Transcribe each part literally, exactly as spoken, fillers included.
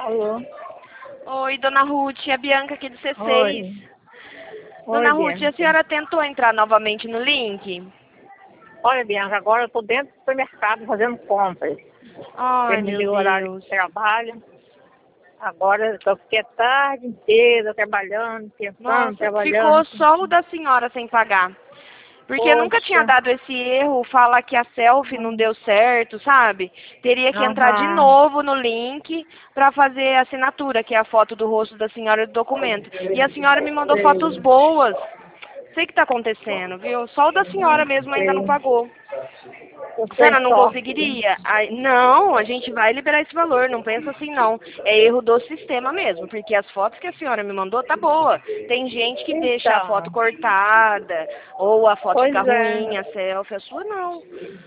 Alô? Oi, dona Ruth, é a Bianca aqui do C seis. Oi. Dona Oi, Ruth, a Bianca. senhora tentou entrar novamente no link? Olha, Bianca, agora eu tô dentro do supermercado fazendo compras. Ai, Terminei meu o horário Deus. de trabalho. Agora eu fiquei a tarde inteira trabalhando, pensando, Nossa, trabalhando. ficou só o da senhora sem pagar. Porque nunca tinha Poxa. dado esse erro, fala que a selfie não deu certo, sabe? Teria que entrar de Aham. novo no link para fazer a assinatura, que é a foto do rosto da senhora do documento. E a senhora me mandou fotos boas. Sei o que está acontecendo, viu? Só o da senhora mesmo ainda não Sei. pagou. Eu A sei senhora não sorte, né? conseguiria? Ai, não, a gente vai liberar esse valor, não pensa assim não. É erro do sistema mesmo, porque as fotos que a senhora me mandou tá boa. Tem gente que deixa a foto Então, cortada, ou a foto pois fica é. ruim, a selfie, a sua não.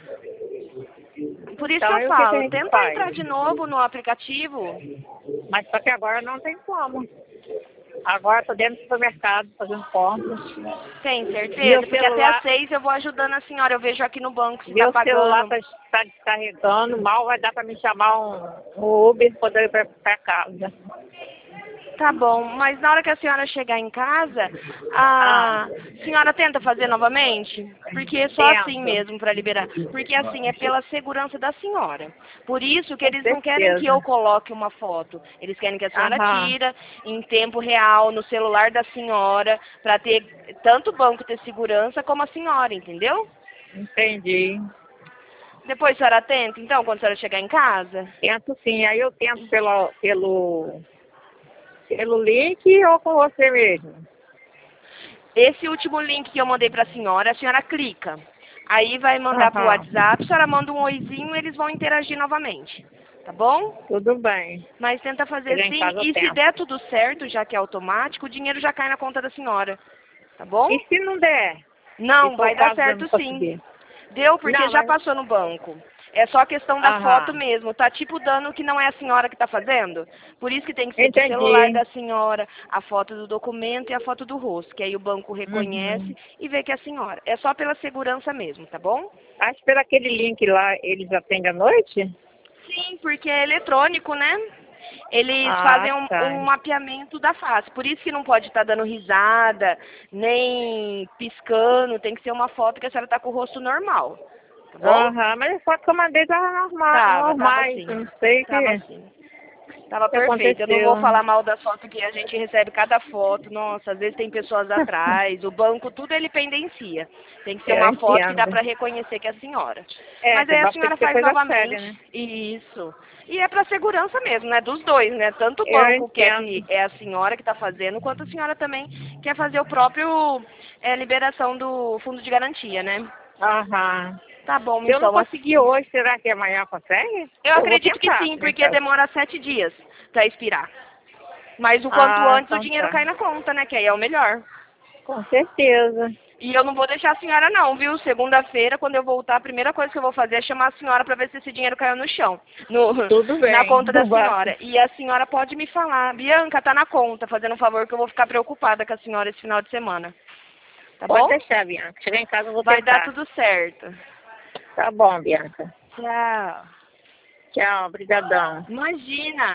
Por isso que Então, eu e o que, que a falo, gente tenta faz? entrar de novo no aplicativo. Mas só que agora não tem como. Agora eu tô dentro do supermercado fazendo compras. Tem Meu certeza? Porque até às celular, seis eu vou ajudando a senhora, eu vejo aqui no banco se tá meu celular pagando. tá, tá descarregando, mal vai dar para me chamar um, um Uber para poder ir para casa. Tá bom, mas na hora que a senhora chegar em casa, Ah, a senhora tenta fazer novamente? Porque é só assim tento, mesmo para liberar. Porque assim, é pela segurança da senhora. Por isso que com eles não querem que eu certeza. coloque uma foto. Eles querem que a senhora Aham, tira em tempo real no celular da senhora, para ter tanto o banco ter segurança como a senhora, entendeu? entendi. Depois a senhora tenta, então, quando a senhora chegar em casa? Tento sim, aí eu tento pelo, pelo, pelo link ou com você mesmo. Esse último link que eu mandei para a senhora, a senhora clica. Aí vai mandar para o Aham, WhatsApp, a senhora manda um oizinho e eles vão interagir novamente. Tá bom? tudo bem. Mas tenta fazer Chegar em sim. casa eu E se der tento. tudo certo, já que é automático, o dinheiro já cai na conta da senhora. Tá bom? E se não der? Se Não, for o vai dar caso de eu não certo sim. conseguir? Deu porque Não, já mas... passou no banco. É só questão da foto Aham, mesmo. Tá tipo dando que não é a senhora que tá fazendo. Por isso que tem que ser do celular entendi. da senhora, a foto do documento e a foto do rosto. Que aí o banco reconhece Uhum. e vê que é a senhora. É só pela segurança mesmo, tá bom? Acho que pelo aquele link lá, eles atendem à noite? Sim, porque é eletrônico, né? Eles Ah, fazem um, tá. um mapeamento da face. Por isso que não pode estar dando risada, nem piscando. Tem que ser uma foto que a senhora tá com o rosto normal. Tá bom? Aham, mas as fotos que eu mandei estavam norma Tava, tava normais. sim. Eu não sei o Tava que, sim. Tava que perfeito. Eu não vou aconteceu. falar mal das fotos que a gente recebe cada foto. Nossa, às vezes tem pessoas atrás, o banco, tudo ele pendencia. Tem que ser Eu uma foto que dá entendo. para reconhecer que é a senhora. É, Mas que aí a vai ter que senhora ser faz coisa séria, novamente. né? Isso. E é para segurança mesmo, né? Dos dois, né? Tanto o Eu banco quer que entendo. é a senhora que está fazendo, quanto a senhora também quer fazer o próprio é, liberação do fundo de garantia, né? Aham. Tá bom, Se eu não então. conseguir hoje, será que amanhã consegue? Eu Eu vou acredito que tentar, sim, chegar em porque casa. demora sete dias para expirar. Mas o quanto Ah, antes o então dinheiro tá. cai na conta, né? Que aí é o melhor. Com certeza. E eu não vou deixar a senhora não, viu? Segunda-feira, quando eu voltar, a primeira coisa que eu vou fazer é chamar a senhora para ver se esse dinheiro caiu no chão, no, Tudo na bem. conta da Vamos. senhora. E a senhora pode me falar, Bianca, tá na conta, fazendo um favor que eu vou ficar preocupada com a senhora esse final de semana. Tá Pode bom? deixar, Bianca. Chegar em casa eu vou Vai dar tentar. tudo certo. Tá bom, Bianca. Tchau. Tchau, brigadão. Imagina!